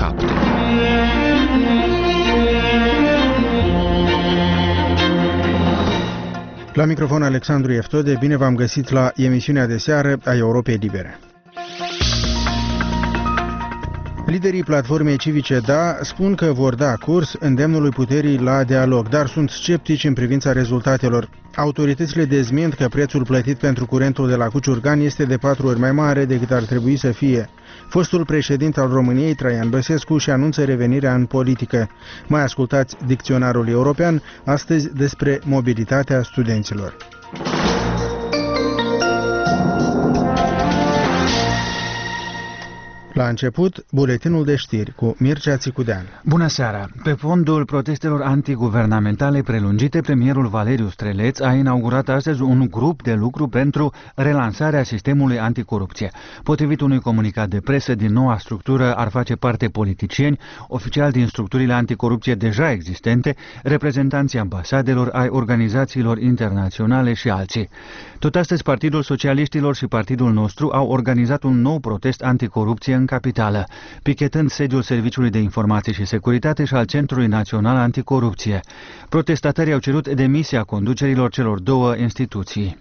7. La microfon Alexandru Eftode, bine v-am găsit la emisiunea de seară a Europei Libere. Liderii platformei civice DA spun că vor da curs îndemnului puterii la dialog, dar sunt sceptici în privința rezultatelor. Autoritățile dezmint că prețul plătit pentru curentul de la Cuciurgan este de 4 ori mai mare decât ar trebui să fie. Fostul președinte al României, Traian Băsescu, și anunță revenirea în politică. Mai ascultați dicționarul european astăzi despre mobilitatea studenților. La început, buletinul de știri cu Mircea Țicudean. Bună seara! Pe fondul protestelor antiguvernamentale prelungite, premierul Valeriu Streleț a inaugurat astăzi un grup de lucru pentru relansarea sistemului anticorupție. Potrivit unui comunicat de presă, din noua structură ar face parte politicieni, oficiali din structurile anticorupție deja existente, reprezentanții ambasadelor, ai organizațiilor internaționale și alții. Tot astăzi, Partidul Socialiștilor și Partidul Nostru au organizat un nou protest anticorupție în capitală, pichetând sediul Serviciului de Informații și Securitate și al Centrului Național Anticorupție. Protestatarii au cerut demisia conducerilor celor două instituții.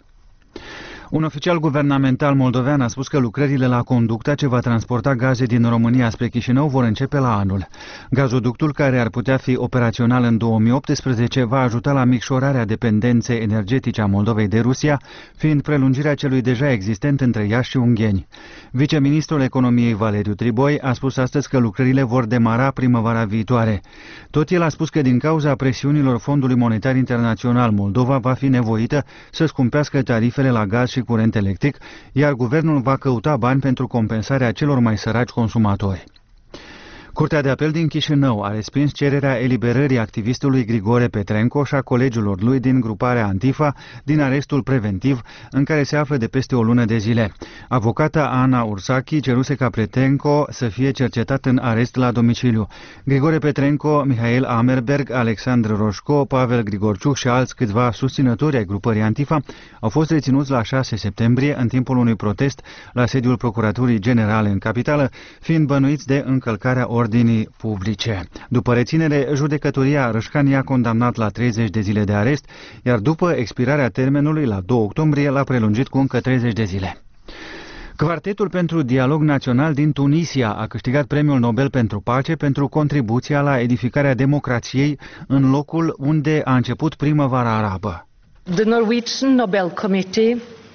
Un oficial guvernamental moldovean a spus că lucrările la conducta ce va transporta gaze din România spre Chișinău vor începe la anul. Gazoductul, care ar putea fi operațional în 2018, va ajuta la micșorarea dependenței energetice a Moldovei de Rusia, fiind prelungirea celui deja existent între Iași și Ungheni. Viceministrul Economiei Valeriu Triboi a spus astăzi că lucrările vor demara primăvara viitoare. Tot el a spus că din cauza presiunilor Fondului Monetar Internațional, Moldova va fi nevoită să scumpească tarifele la gaz și curent electric, iar guvernul va căuta bani pentru compensarea celor mai săraci consumatori. Curtea de apel din Chișinău a respins cererea eliberării activistului Grigore Petrenco și a colegilor lui din gruparea Antifa din arestul preventiv în care se află de peste o lună de zile. Avocata Ana Ursachi ceruse ca Petrenco să fie cercetat în arest la domiciliu. Grigore Petrenco, Mihail Amerberg, Alexandru Roșco, Pavel Grigorciuc și alți câțiva susținători ai grupării Antifa au fost reținuți la 6 septembrie în timpul unui protest la sediul Procuraturii Generale în capitală, fiind bănuiți de încălcarea ordinii publice. După reținere, judecătoria Râșcan i-a condamnat la 30 de zile de arest, iar după expirarea termenului, la 2 octombrie, l-a prelungit cu încă 30 de zile. Quartetul pentru Dialog Național din Tunisia a câștigat Premiul Nobel pentru Pace pentru contribuția la edificarea democrației în locul unde a început primăvara arabă. The Norwegian Nobel Committee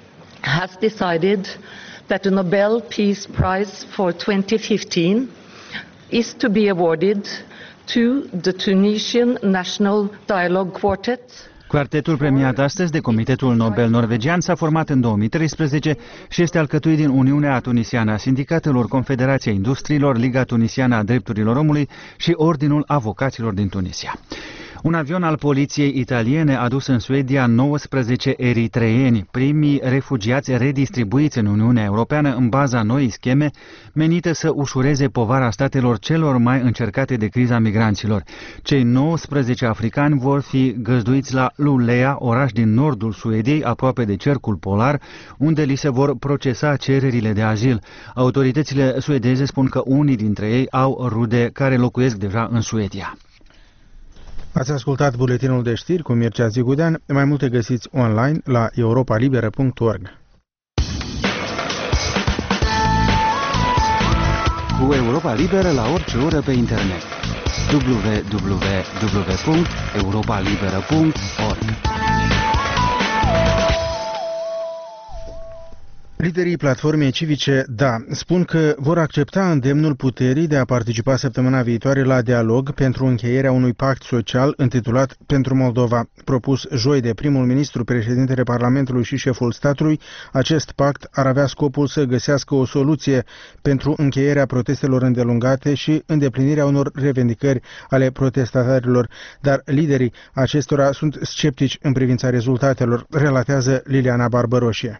has decided that the Nobel Peace Prize for 2015 is to be awarded to the Tunisian National Dialogue Quartet. Quartetul premiat astăzi de Comitetul Nobel Norvegian s-a format în 2013 și este alcătuit din Uniunea Tunisiană a Sindicatelor, Confederația Industriilor, Liga Tunisiană a Drepturilor Omului și Ordinul Avocaților din Tunisia. Un avion al poliției italiene a dus în Suedia 19 eritreeni, primii refugiați redistribuiți în Uniunea Europeană în baza noii scheme menite să ușureze povara statelor celor mai încercate de criza migranților. Cei 19 africani vor fi găzduiți la Lulea, oraș din nordul Suediei, aproape de cercul polar, unde li se vor procesa cererile de azil. Autoritățile suedeze spun că unii dintre ei au rude care locuiesc deja în Suedia. Ați ascultat buletinul de știri cu Mircea Țicudean. Mai multe găsiți online la europalibera.org. Cu Europa Liberă la orice oră pe internet. www.europalibera.org. Liderii platformei civice DA spun că vor accepta îndemnul puterii de a participa săptămâna viitoare la dialog pentru încheierea unui pact social intitulat Pentru Moldova. Propus joi de primul ministru, președintele Parlamentului și șeful statului, acest pact ar avea scopul să găsească o soluție pentru încheierea protestelor îndelungate și îndeplinirea unor revendicări ale protestatarilor, dar liderii acestora sunt sceptici în privința rezultatelor, relatează Liliana Barbăroșie.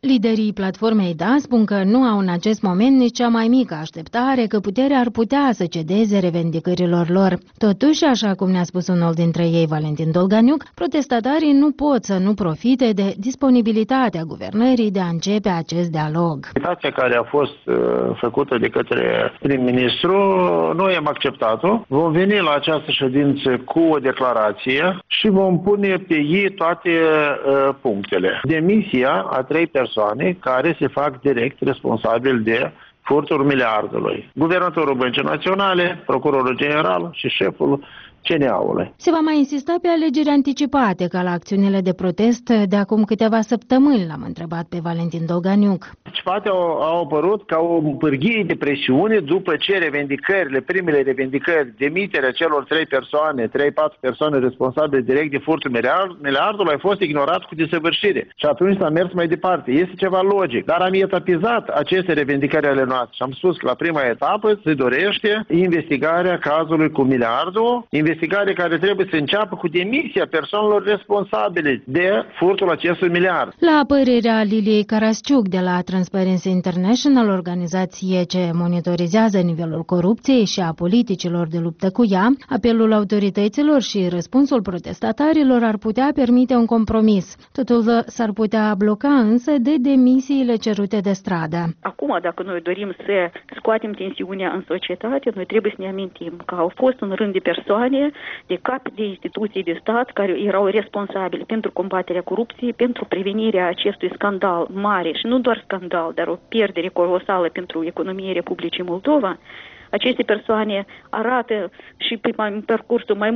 Liderii platformei DA spun că nu au în acest moment nici cea mai mică așteptare că puterea ar putea să cedeze revendicărilor lor. Totuși, așa cum ne-a spus unul dintre ei, Valentin Dolganiuc, protestatarii nu pot să nu profite de disponibilitatea guvernării de a începe acest dialog. Invitația care a fost făcută de către prim-ministru, noi am acceptat-o. Vom veni la această ședință cu o declarație și vom pune pe ei toate punctele. Demisia a 3 persoane care se fac direct responsabili de furtul miliardului. Guvernatorul Băncii Naționale, procurorul general și șeful CNA-ului. Se va mai insista pe alegeri anticipate ca la acțiunile de protest de acum câteva săptămâni, l-am întrebat pe Valentin Dolganiuc. Anticipate au apărut ca o pârghie de presiune după ce primele revendicări, demiterea celor 3-4 persoane responsabile direct de furtul miliardului a fost ignorat cu desăvârșire. Și atunci s-a mers mai departe. Este ceva logic. Dar am etapizat aceste revendicări ale noastre și am spus că la prima etapă se dorește investigarea cazului cu miliardul, investigare care trebuie să înceapă cu demisia persoanelor responsabile de furtul acestui miliard. La părerea Liliei Carasciuc de la Transparency International, organizație ce monitorizează nivelul corupției și a politicilor de luptă cu ea, apelul autorităților și răspunsul protestatarilor ar putea permite un compromis. Totul s-ar putea bloca însă de demisiile cerute de stradă. Acum, dacă noi dorim să scoatem tensiunea în societate, noi trebuie să ne amintim că au fost un rând de persoane, de capi de instituții de stat care erau responsabili pentru combaterea corupției, pentru prevenirea acestui scandal mare și nu doar scandal, dar o pierdere colosală pentru economia Republicii Moldova. Aceste persoane arată și pe parcursul mai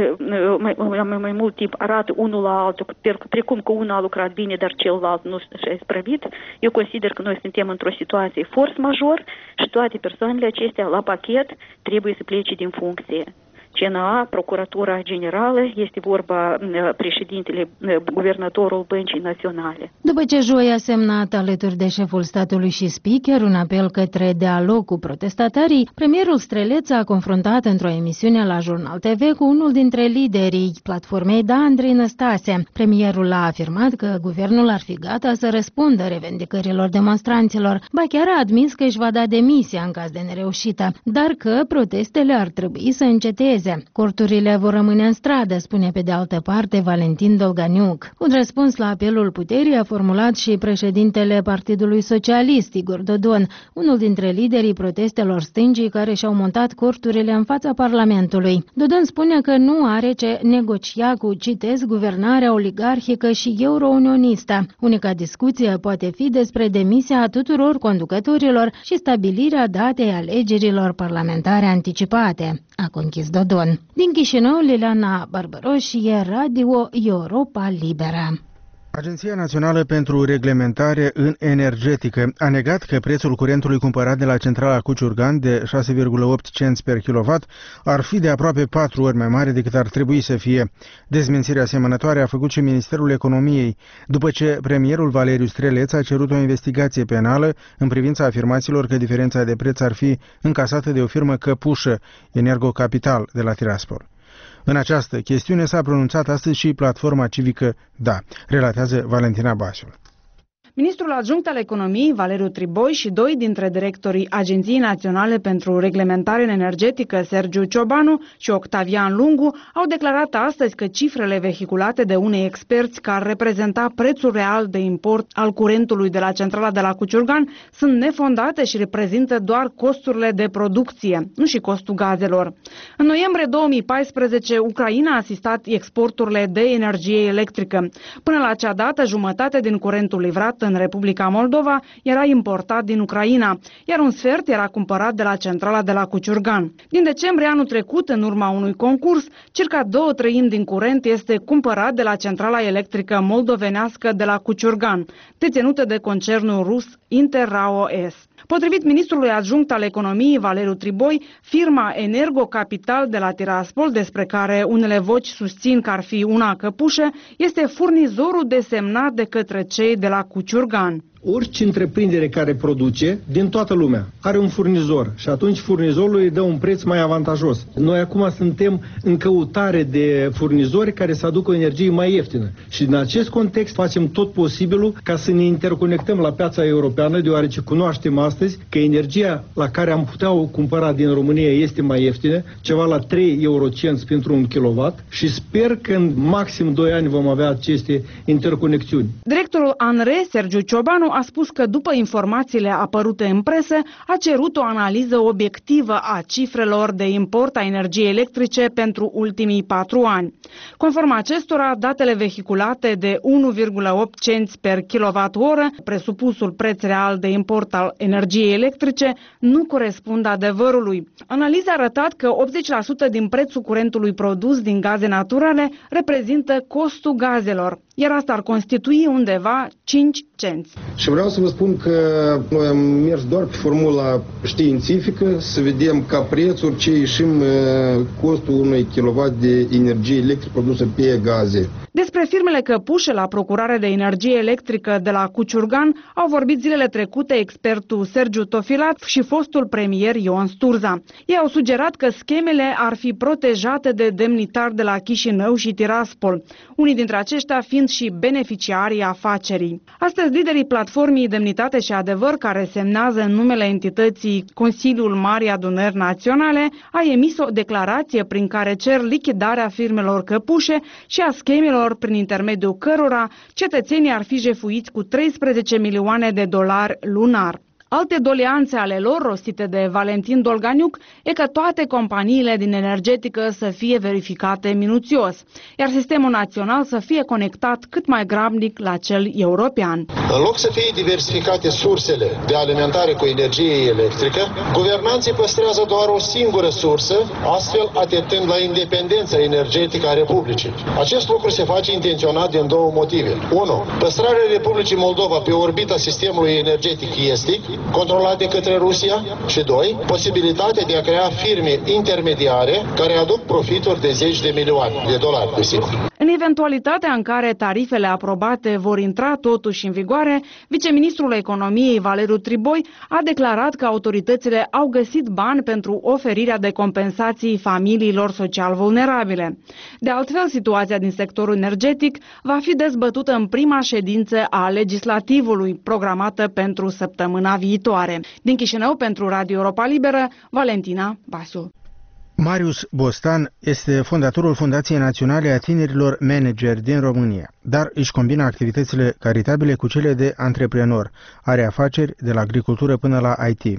mult timp arată unul la altul, precum că unul a lucrat bine, dar celălalt nu și-a isprăvit. Eu consider că noi suntem într-o situație force major și toate persoanele acestea la pachet trebuie să plece din funcție. CNA, Procuratura Generală, este vorba președintele, guvernatorul Băncii Naționale. După ce joi a semnat alături de șeful statului și speaker un apel către dialog cu protestatarii, premierul Streleț a confruntat într-o emisiune la Jurnal TV cu unul dintre liderii platformei DA, Andrei Năstase. Premierul a afirmat că guvernul ar fi gata să răspundă revendicărilor demonstranților, ba chiar a admis că își va da demisia în caz de nereușită, dar că protestele ar trebui să înceteze. Corturile vor rămâne în stradă, spune pe de altă parte Valentin Dolganiuc. Un răspuns la apelul puterii a formulat și președintele Partidului Socialist, Igor Dodon, unul dintre liderii protestelor stângii care și-au montat corturile în fața Parlamentului. Dodon spune că nu are ce negocia cu, citez, guvernarea oligarhică și euro-unionistă. Unica discuție poate fi despre demisia tuturor conducătorilor și stabilirea datei alegerilor parlamentare anticipate, a conchis Dodon. Din Chișinău, Liliana Barbăroșie, Radio Europa Liberă. Agenția Națională pentru Reglementare în Energetică a negat că prețul curentului cumpărat de la centrala Cuciurgan de 6,8 cenți per kilowatt ar fi de aproape 4 ori mai mare decât ar trebui să fie. Dezmințirea asemănătoare a făcut și Ministerul Economiei, după ce premierul Valeriu Streleț a cerut o investigație penală în privința afirmațiilor că diferența de preț ar fi încasată de o firmă căpușă, Energo Capital, de la Tiraspol. În această chestiune s-a pronunțat astăzi și platforma civică DA, relatează Valentina Basiul. Ministrul adjunct al economiei, Valeriu Triboi, și 2 dintre directorii Agenției Naționale pentru Reglementare Energetică, Sergiu Ciobanu și Octavian Lungu, au declarat astăzi că cifrele vehiculate de unei experți că ar reprezenta prețul real de import al curentului de la centrala de la Cuciurgan sunt nefondate și reprezintă doar costurile de producție, nu și costul gazelor. În noiembrie 2014, Ucraina a asistat exporturile de energie electrică. Până la acea dată, jumătate din curentul livrat în Republica Moldova era importat din Ucraina, iar un sfert era cumpărat de la centrala de la Cuciurgan. Din decembrie anul trecut, în urma unui concurs, circa 2/3 din curent este cumpărat de la centrala electrică moldovenească de la Cuciurgan, deținută de concernul rus Interrao-S. Potrivit ministrului adjunct al economiei, Valeriu Triboi, firma Energo Capital de la Tiraspol, despre care unele voci susțin că ar fi una căpușă, este furnizorul desemnat de către cei de la Cuciurgan. Orice întreprindere care produce din toată lumea are un furnizor și atunci furnizorul îi dă un preț mai avantajos. Noi acum suntem în căutare de furnizori care să aducă o energie mai ieftină și în acest context facem tot posibilul ca să ne interconectăm la piața europeană, deoarece cunoaștem astăzi că energia la care am putea o cumpăra din România este mai ieftină, ceva la 3 eurocenți pentru un kilowatt și sper că în maxim 2 ani vom avea aceste interconexiuni. Directorul ANRE, Sergiu Ciobanu, a spus că după informațiile apărute în presă, a cerut o analiză obiectivă a cifrelor de import a energiei electrice pentru ultimii 4 ani. Conform acestora, datele vehiculate de 1,8 cenți per kilowattoră, presupusul preț real de import al energiei electrice, nu corespund adevărului. Analiza a arătat că 80% din prețul curentului produs din gaze naturale reprezintă costul gazelor, iar asta ar constitui undeva 5 cenți. Și vreau să vă spun că noi am mers doar pe formula științifică să vedem ca prețuri ce ieșim costul unui kilowatt de energie electrică produsă pe gaze. Despre firmele căpușe la procurare de energie electrică de la Cuciurgan au vorbit zilele trecute expertul Sergiu Tofilat și fostul premier Ion Sturza. Ei au sugerat că schemele ar fi protejate de demnitari de la Chișinău și Tiraspol, unii dintre aceștia fiind și beneficiarii afacerii. Astăzi, liderii platformei Demnitate și Adevăr, care semnează în numele entității Consiliul Marii Adunări Naționale, a emis o declarație prin care cer lichidarea firmelor căpușe și a schemelor prin intermediul cărora cetățenii ar fi jefuiți cu 13 milioane de dolari lunar. Alte doleanțe ale lor, rostite de Valentin Dolganiuc, e că toate companiile din energetică să fie verificate minuțios, iar sistemul național să fie conectat cât mai grabnic la cel european. În loc să fie diversificate sursele de alimentare cu energie electrică, guvernanții păstrează doar o singură sursă, astfel atentând la independența energetică a Republicii. Acest lucru se face intenționat din 2 motive. 1. Păstrarea Republicii Moldova pe orbita sistemului energetic estic, controlate către Rusia, și 2. Posibilitatea de a crea firme intermediare care aduc profituri de 10 de milioane de dolari, desigur. În eventualitatea în care tarifele aprobate vor intra totuși în vigoare, viceministrul economiei Valeriu Triboi a declarat că autoritățile au găsit bani pentru oferirea de compensații familiilor social vulnerabile. De altfel, situația din sectorul energetic va fi dezbătută în prima ședință a legislativului, programată pentru săptămâna viitoare. Din Chișinău, pentru Radio Europa Liberă, Valentina Basu. Marius Bostan este fondatorul Fundației Naționale a Tinerilor Manageri din România, dar își combină activitățile caritabile cu cele de antreprenor. Are afaceri de la agricultură până la IT.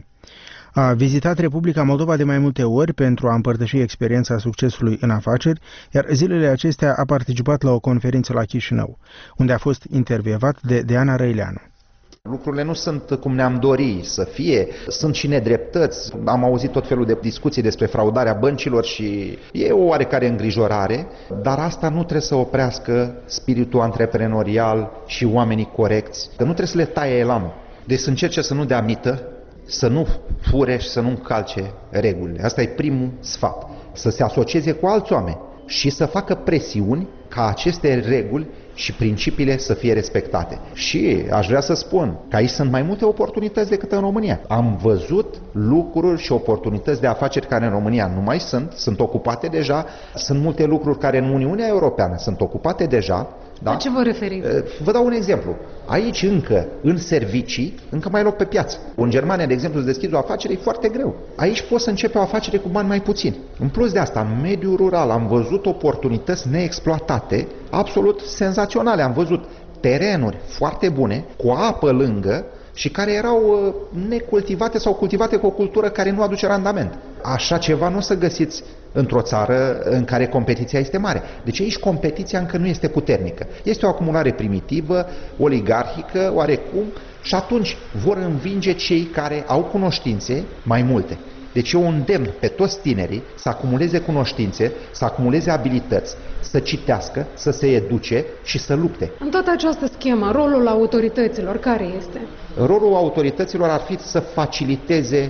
A vizitat Republica Moldova de mai multe ori pentru a împărtăși experiența succesului în afaceri, iar zilele acestea a participat la o conferință la Chișinău, unde a fost intervievat de Deana Răileanu. Lucrurile nu sunt cum ne-am dori să fie, sunt și nedreptăți. Am auzit tot felul de discuții despre fraudarea băncilor și e o oarecare îngrijorare, dar asta nu trebuie să oprească spiritul antreprenorial și oamenii corecți, că nu trebuie să le taie elanul. Deci să încerce să nu dea mită, să nu fure și să nu încalce regulile. Asta e primul sfat. Să se asocieze cu alți oameni și să facă presiuni ca aceste reguli și principiile să fie respectate. Și aș vrea să spun că aici sunt mai multe oportunități decât în România. Am văzut lucruri și oportunități de afaceri care în România nu mai sunt ocupate deja. Sunt multe lucruri care în Uniunea Europeană sunt ocupate deja. Da? La ce vă referiți? Vă dau un exemplu. Aici încă, în servicii, încă mai e loc pe piață. În Germania, de exemplu, să deschizi o afacere e foarte greu. Aici poți să începi o afacere cu bani mai puțini. În plus de asta, în mediul rural am văzut oportunități neexploatate, absolut senzaționale. Am văzut terenuri foarte bune, cu apă lângă, și care erau necultivate sau cultivate cu o cultură care nu aduce randament. Așa ceva nu o să găsiți într-o țară în care competiția este mare. Deci aici competiția încă nu este puternică. Este o acumulare primitivă, oligarhică, oarecum, și atunci vor învinge cei care au cunoștințe mai multe. Deci eu îndemn pe toți tinerii să acumuleze cunoștințe, să acumuleze abilități, să citească, să se educe și să lupte. În toată această schemă, rolul autorităților care este? Rolul autorităților ar fi să faciliteze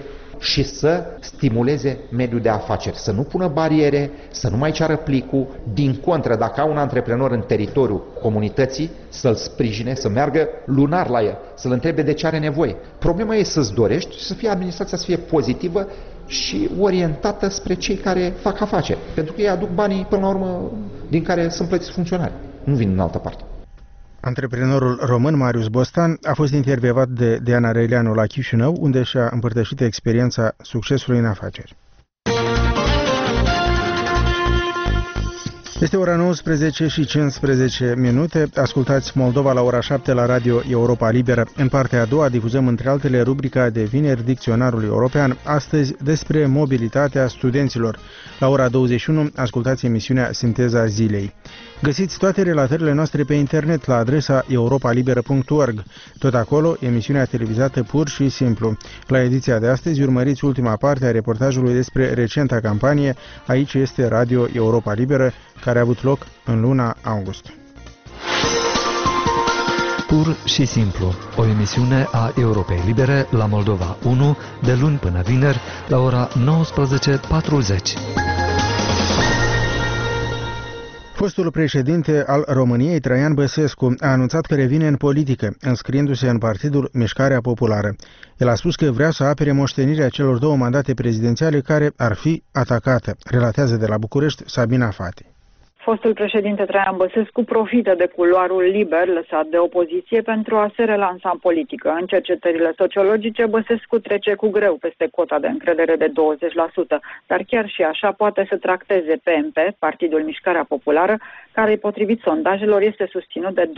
și să stimuleze mediul de afaceri, să nu pună bariere, să nu mai ceară plicul, din contră, dacă au un antreprenor în teritoriul comunității, să-l sprijine, să meargă lunar la el, să-l întrebe de ce are nevoie. Problema e să-ți dorești și să fie administrația să fie pozitivă și orientată spre cei care fac afaceri, pentru că ei aduc banii, până la urmă, din care sunt plătiți funcționari, nu vin în altă parte. Antreprenorul român Marius Bostan a fost intervievat de Diana Răileanu la Chișinău, unde și-a împărtășit experiența succesului în afaceri. Este ora 19 și 15 minute. Ascultați Moldova la ora 7 la Radio Europa Liberă. În partea a doua difuzăm între altele rubrica de vineri Dicționarul European, astăzi despre mobilitatea studenților. La ora 21 ascultați emisiunea Sinteza Zilei. Găsiți toate relatările noastre pe internet la adresa europalibera.org. Tot acolo, emisiunea televizată pur și simplu. La ediția de astăzi urmăriți ultima parte a reportajului despre recenta campanie. Aici este Radio Europa Liberă, care a avut loc în luna august. Pur și simplu, o emisiune a Europei Libere la Moldova 1, de luni până vineri, la ora 19:40. Fostul președinte al României, Traian Băsescu, a anunțat că revine în politică, înscriindu-se în partidul Mișcarea Populară. El a spus că vrea să apere moștenirea celor două mandate prezidențiale care ar fi atacată, relatează de la București Sabina Fati. Fostul președinte Traian Băsescu profită de culoarul liber lăsat de opoziție pentru a se relansa în politică. În cercetările sociologice, Băsescu trece cu greu peste cota de încredere de 20%, dar chiar și așa poate să tracteze PMP, Partidul Mișcarea Populară, care, potrivit sondajelor, este susținut de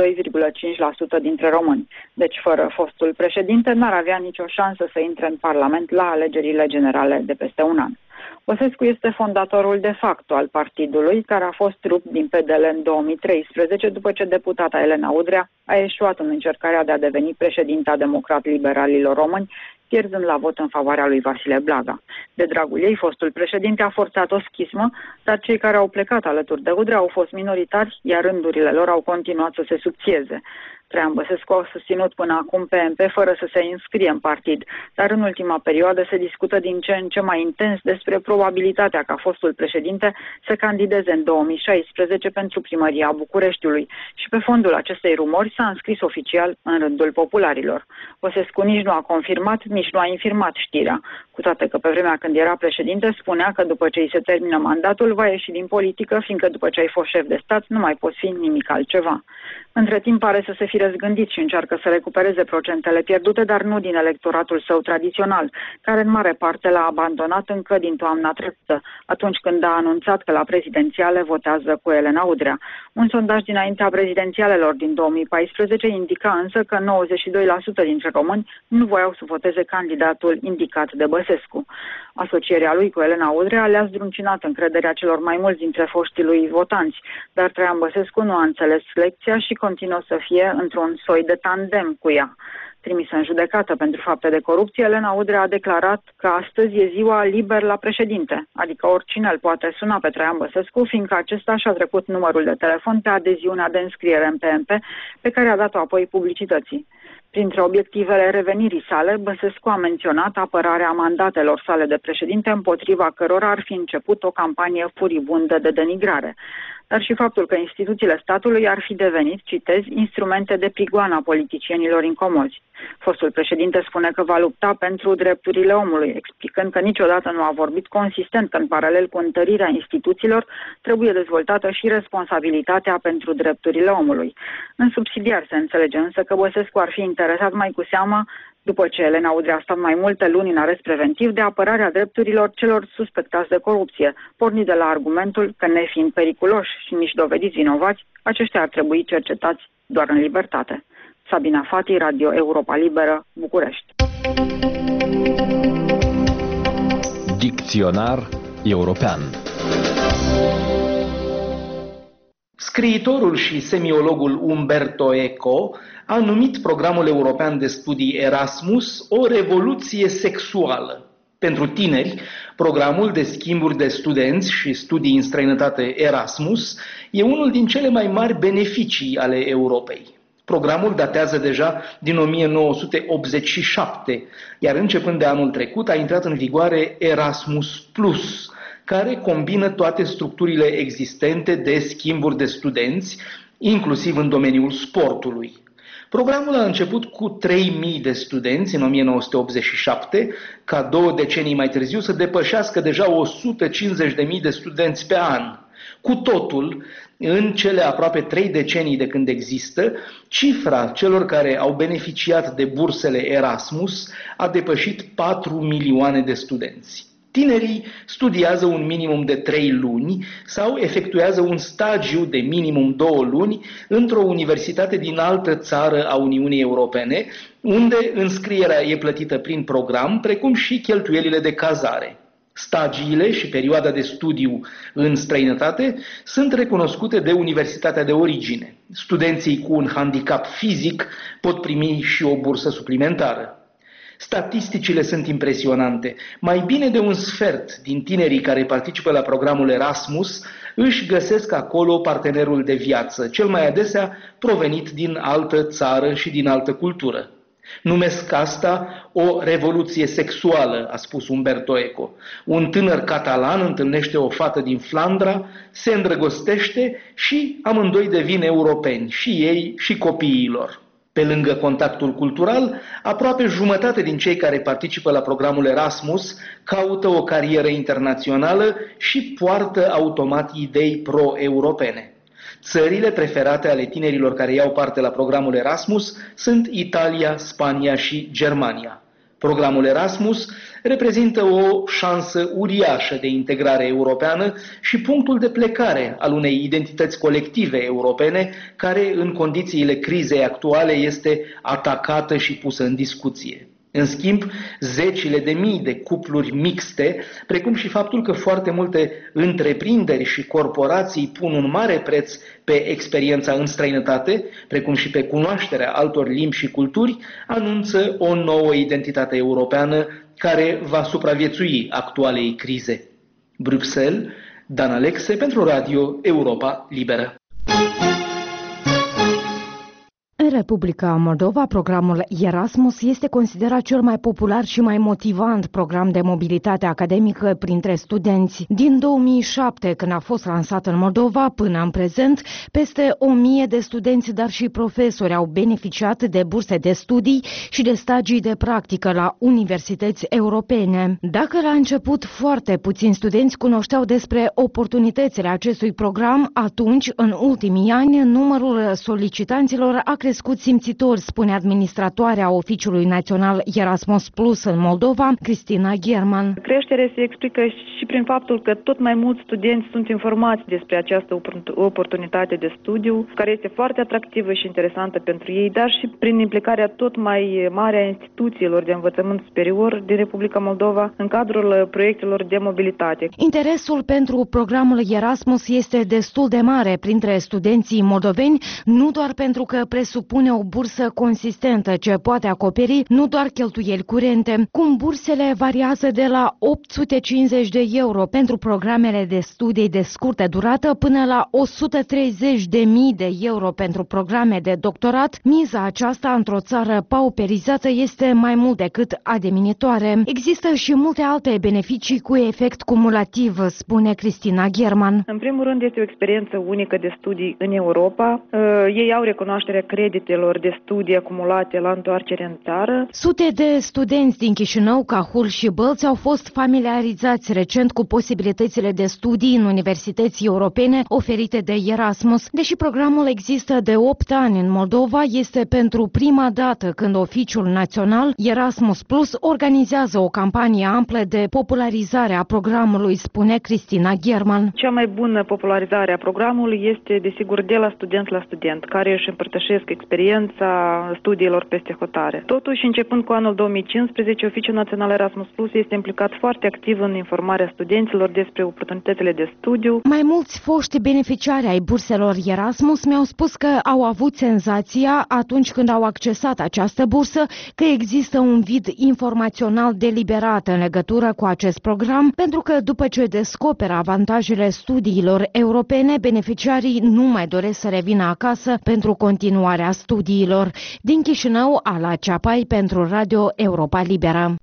2,5% dintre români. Deci, fără fostul președinte, n-ar avea nicio șansă să intre în Parlament la alegerile generale de peste un an. Băsescu este fondatorul de facto al partidului, care a fost rupt din PDL în 2013, după ce deputata Elena Udrea a eșuat în încercarea de a deveni președinta democrat-liberalilor români, pierzând la vot în favoarea lui Vasile Blaga. De dragul ei, fostul președinte a forțat o schismă, dar cei care au plecat alături de Udrea au fost minoritari, iar rândurile lor au continuat să se subțieze. Traian Băsescu a susținut până acum PMP fără să se înscrie în partid, dar în ultima perioadă se discută din ce în ce mai intens despre probabilitatea ca fostul președinte să candideze în 2016 pentru primăria Bucureștiului și pe fondul acestei rumori s-a înscris oficial în rândul popularilor. Băsescu nici nu a confirmat, nici nu a infirmat știrea, cu toate că pe vremea când era președinte spunea că după ce îi se termină mandatul va ieși din politică, fiindcă după ce ai fost șef de stat nu mai poți fi nimic altceva. Între timp pare să se fi răzgândit și încearcă să recupereze procentele pierdute, dar nu din electoratul său tradițional, care în mare parte l-a abandonat încă din toamna trecută, atunci când a anunțat că la prezidențiale votează cu Elena Udrea. Un sondaj dinaintea prezidențialelor din 2014 indica însă că 92% dintre români nu voiau să voteze candidatul indicat de Băsescu. Asocierea lui cu Elena Udrea le-a zdruncinat încrederea celor mai mulți dintre foștii lui votanți, dar Traian Băsescu nu a înțeles lecția și continuă să fie într-un soi de tandem cu ea. Trimisă în judecată pentru fapte de corupție, Elena Udrea a declarat că astăzi e ziua liber la președinte, adică oricine îl poate suna pe Traian Băsescu, fiindcă acesta și-a trecut numărul de telefon pe adeziunea de înscriere în PMP, pe care a dat-o apoi publicității. Printre obiectivele revenirii sale, Băsescu a menționat apărarea mandatelor sale de președinte, împotriva cărora ar fi început o campanie furibundă de denigrare, dar și faptul că instituțiile statului ar fi devenit, citez, instrumente de prigoană a politicienilor incomozi. Fostul președinte spune că va lupta pentru drepturile omului, explicând că niciodată nu a vorbit consistent că în paralel cu întărirea instituțiilor trebuie dezvoltată și responsabilitatea pentru drepturile omului. În subsidiar se înțelege însă că Băsescu ar fi interesat mai cu seamă, după ce Elena Udrea a stat mai multe luni în arest preventiv, de apărarea drepturilor celor suspectați de corupție, pornit de la argumentul că, nefiind periculoși și nici dovediți vinovați, aceștia ar trebui cercetați doar în libertate. Sabina Fati, Radio Europa Liberă, București. Dicționar european. Scriitorul și semiologul Umberto Eco a numit programul european de studii Erasmus o revoluție sexuală. Pentru tineri, programul de schimburi de studenți și studii în străinătate Erasmus e unul din cele mai mari beneficii ale Europei. Programul datează deja din 1987, iar începând de anul trecut a intrat în vigoare Erasmus+, care combină toate structurile existente de schimburi de studenți, inclusiv în domeniul sportului. Programul a început cu 3.000 de studenți în 1987, ca 2 decenii mai târziu să depășească deja 150.000 de studenți pe an. Cu totul, în cele aproape 3 decenii de când există, cifra celor care au beneficiat de bursele Erasmus a depășit 4 milioane de studenți. Tinerii studiază un minimum de 3 luni sau efectuează un stagiu de minimum 2 luni într-o universitate din altă țară a Uniunii Europene, unde înscrierea e plătită prin program, precum și cheltuielile de cazare. Stagiile și perioada de studiu în străinătate sunt recunoscute de universitatea de origine. Studenții cu un handicap fizic pot primi și o bursă suplimentară. Statisticile sunt impresionante. Mai bine de un sfert din tinerii care participă la programul Erasmus își găsesc acolo partenerul de viață, cel mai adesea provenit din altă țară și din altă cultură. Numesc asta o revoluție sexuală, a spus Umberto Eco. Un tânăr catalan întâlnește o fată din Flandra, se îndrăgostește și amândoi devin europeni, și ei și copiii lor. Pe lângă contactul cultural, aproape jumătate din cei care participă la programul Erasmus caută o carieră internațională și poartă automat idei pro-europene. Țările preferate ale tinerilor care iau parte la programul Erasmus sunt Italia, Spania și Germania. Programul Erasmus reprezintă o șansă uriașă de integrare europeană și punctul de plecare al unei identități colective europene care, în condițiile crizei actuale, este atacată și pusă în discuție. În schimb, zecile de mii de cupluri mixte, precum și faptul că foarte multe întreprinderi și corporații pun un mare preț pe experiența în străinătate, precum și pe cunoașterea altor limbi și culturi, anunță o nouă identitate europeană care va supraviețui actualei crize. Bruxelles, Dan Alexe pentru Radio Europa Liberă. În Republica Moldova, programul Erasmus este considerat cel mai popular și mai motivant program de mobilitate academică printre studenți. Din 2007, când a fost lansat în Moldova, până în prezent, peste 1000 de studenți, dar și profesori au beneficiat de burse de studii și de stagii de practică la universități europene. Dacă la început foarte puțini studenți cunoșteau despre oportunitățile acestui program, atunci, în ultimii ani, numărul solicitanților a crescut simțitor, spune administratoarea Oficiului Național Erasmus Plus în Moldova, Cristina German. Creșterea se explică și prin faptul că tot mai mulți studenți sunt informați despre această oportunitate de studiu, care este foarte atractivă și interesantă pentru ei, dar și prin implicarea tot mai mare a instituțiilor de învățământ superior din Republica Moldova în cadrul proiectelor de mobilitate. Interesul pentru programul Erasmus este destul de mare printre studenții moldoveni, nu doar pentru că presupune o bursă consistentă ce poate acoperi nu doar cheltuieli curente, cum bursele variază de la 850 de euro pentru programele de studii de scurtă durată până la 130.000 de euro pentru programe de doctorat. Miza aceasta într-o țară pauperizată este mai mult decât ademinitoare. Există și multe alte beneficii cu efect cumulativ, spune Cristina German. În primul rând este o experiență unică de studii în Europa. Ei au recunoașterea creditelor de studii acumulate la întoarcere în țară. Sute de studenți din Chișinău, Cahul și Bălți au fost familiarizați recent cu posibilitățile de studii în universități europene oferite de Erasmus. Deși programul există de 8 ani în Moldova, este pentru prima dată când Oficiul Național Erasmus Plus organizează o campanie amplă de popularizare a programului, spune Cristina German. Cea mai bună popularizare a programului este, desigur, de la student la student, care își împărtășesc experiența studiilor peste hotare. Totuși, începând cu anul 2015, Oficiul Național Erasmus Plus este implicat foarte activ în informarea studenților despre oportunitățile de studiu. Mai mulți foști beneficiari ai burselor Erasmus mi-au spus că au avut senzația, atunci când au accesat această bursă, că există un vid informațional deliberat în legătură cu acest program, pentru că după ce descoperă avantajele studiilor europene, beneficiarii nu mai doresc să revină acasă pentru continuarea studiilor. Din Chișinău, Ala Ceapai pentru Radio Europa Liberă.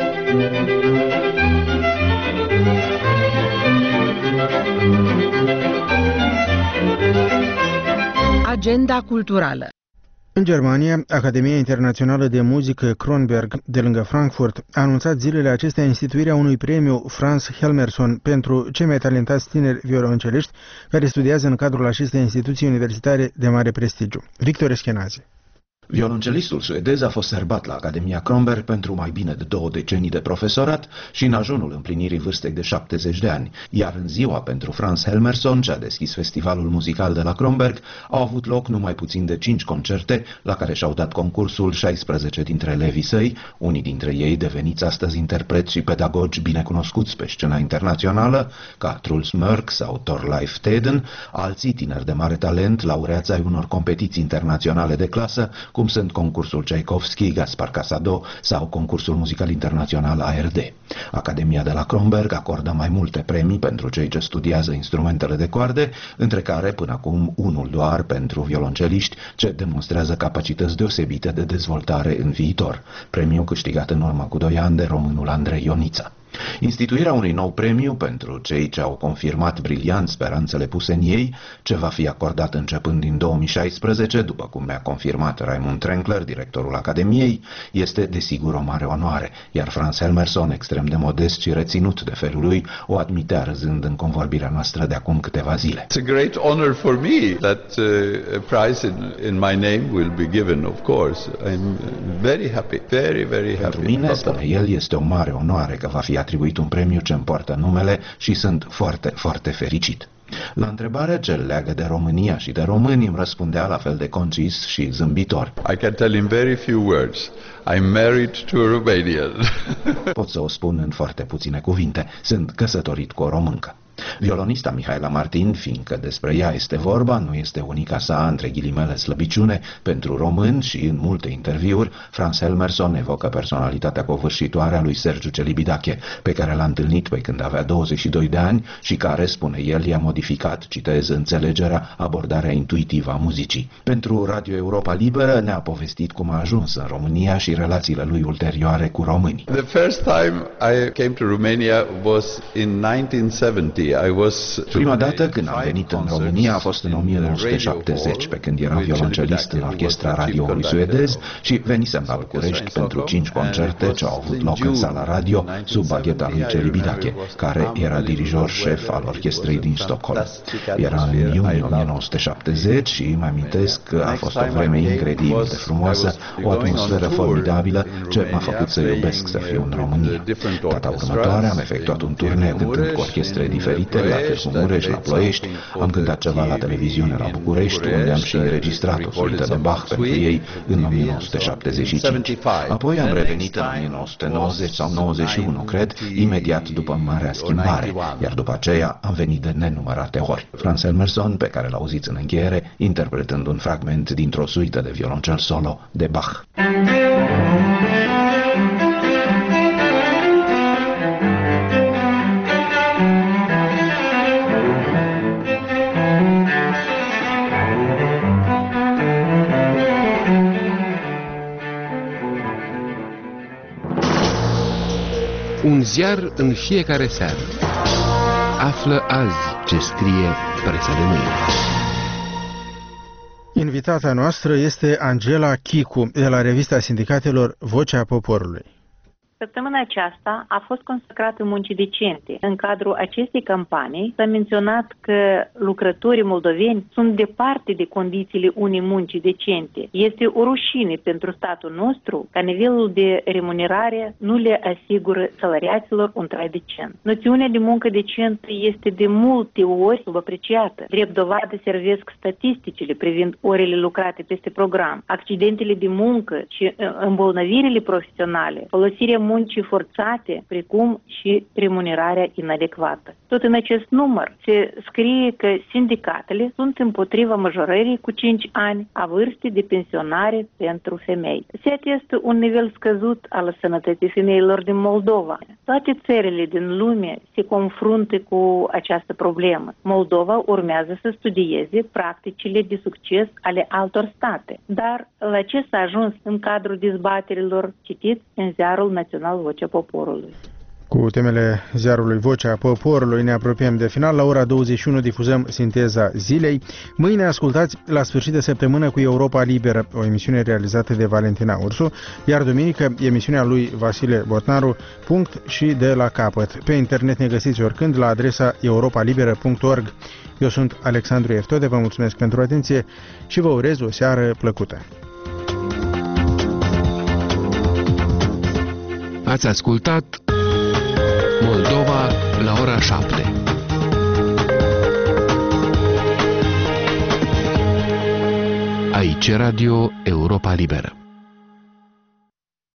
Agenda culturală. În Germania, Academia Internațională de Muzică Kronberg de lângă Frankfurt a anunțat zilele acestea instituirea unui premiu Franz Helmerson pentru cei mai talentați tineri violonceliști care studiază în cadrul acestei instituții universitare de mare prestigiu. Victor Eschenazi. Violoncelistul suedez a fost serbat la Academia Kronberg pentru mai bine de 2 decenii de profesorat și în ajunul împlinirii vârstei de 70 de ani, iar în ziua pentru Franz Helmerson, ce a deschis festivalul muzical de la Kronberg, au avut loc numai puțin de 5 concerte la care și-au dat concursul 16 dintre elevii săi, unii dintre ei deveniți astăzi interpreți și pedagogi binecunoscuți pe scena internațională, ca Truls Mörk sau Thorleif Teden, alții tineri de mare talent, laureați ai unor competiții internaționale de clasă, cum sunt concursul Tchaikovsky, Gaspar Casado sau concursul muzical internațional ARD. Academia de la Kronberg acordă mai multe premii pentru cei ce studiază instrumentele de coarde, între care până acum unul doar pentru violonceliști ce demonstrează capacități deosebite de dezvoltare în viitor. Premiul câștigat în urmă cu 2 ani de românul Andrei Ionița. Instituirea unui nou premiu pentru cei ce au confirmat briliant speranțele puse în ei, ce va fi acordat începând din 2016, după cum mi-a confirmat Raimund Trenkler, directorul Academiei, este desigur o mare onoare, iar Franz Helmerson, extrem de modest și reținut de felul lui, o admitea râzând în convorbirea noastră de acum câteva zile. It's a great honor for me that a prize in my name will be given, of course. I'm very happy, very, very happy. Pentru mine, spune el, este o mare onoare că va fi atribuit un premiu ce îmi poartă numele și sunt foarte, foarte fericit. La întrebarea ce leagă de România și de români îmi răspundea la fel de concis și zâmbitor. I can tell in very few words. I'm married to a Romanian. Pot să o spun în foarte puține cuvinte. Sunt căsătorit cu o româncă. Violonista Mihaela Martin, fiindcă despre ea este vorba, nu este unica sa, între ghilimele, slăbiciune pentru români și în multe interviuri, Franz Helmerson evocă personalitatea covârșitoare a lui Sergiu Celibidache, pe care l-a întâlnit pe când avea 22 de ani și care, spune el, i-a modificat, citez, înțelegerea, abordarea intuitivă a muzicii. Pentru Radio Europa Liberă ne-a povestit cum a ajuns în România și relațiile lui ulterioare cu români. The first time I came to Romania was in 1970. Prima dată când am venit în România a fost în 1970, pe când eram violoncelist în orchestra radioului suedez și venisem la București pentru 5 concerte ce au avut loc în sala radio sub bagheta lui Celibidache, care era dirijor șef al orchestrei din Stockholm. Era în iunie 1970 și îmi amintesc că a fost o vreme incredibil de frumoasă, o atmosferă formidabilă ce m-a făcut să iubesc să fiu în România. Data următoare am efectuat un turneu cântând cu orchestre diferite, la Târgu Mureș, la Ploiești, am cântat ceva la televiziune la București, unde am și înregistrat o suită de Bach pentru ei în 1975. Apoi am revenit în 1990 sau 91, cred, imediat după Marea Schimbare, iar după aceea am venit de nenumărate ori. Franz Helmerson, pe care l-auziți în încheiere, interpretând un fragment dintr-o suită de violoncel solo de Bach. Un ziar în fiecare seară. Află azi ce scrie presa de mâine. Invitata noastră este Angela Chicu, de la revista sindicatelor Vocea Poporului. Săptămâna aceasta a fost consacrată muncii decente. În cadrul acestei campanii s-a menționat că lucrătorii moldoveni sunt departe de condițiile unei munci decente. Este o rușine pentru statul nostru ca nivelul de remunerare nu le asigură salariaților un trai decent. Noțiunea de muncă decentă este de multe ori subapreciată. Drept dovadă servesc statisticile privind orele lucrate peste program, accidentele de muncă și îmbolnăvirile profesionale, folosirea muncii forțate, precum și remunerarea inadecvată. Tot în acest număr se scrie că sindicatele sunt împotriva majorării cu 5 ani a vârstei de pensionare pentru femei. Se atestă un nivel scăzut al sănătății femeilor din Moldova. Toate țările din lume se confruntă cu această problemă. Moldova urmează să studieze practicile de succes ale altor state. Dar la ce s-a ajuns în cadrul dezbaterilor citit în ziarul național Vocea Poporului? Cu temele ziarului Vocea Poporului ne apropiem de final. La ora 21 difuzăm Sinteza Zilei. Mâine ascultați La sfârșit de săptămână cu Europa Liberă, o emisiune realizată de Valentina Ursu, iar duminică emisiunea lui Vasile Botnaru, Punct și de la capăt. Pe internet ne găsiți oricând la adresa europalibera.org. Eu sunt Alexandru Eftode, vă mulțumesc pentru atenție și vă urez o seară plăcută. Ați ascultat Moldova la ora 7. Aici Radio Europa Liberă.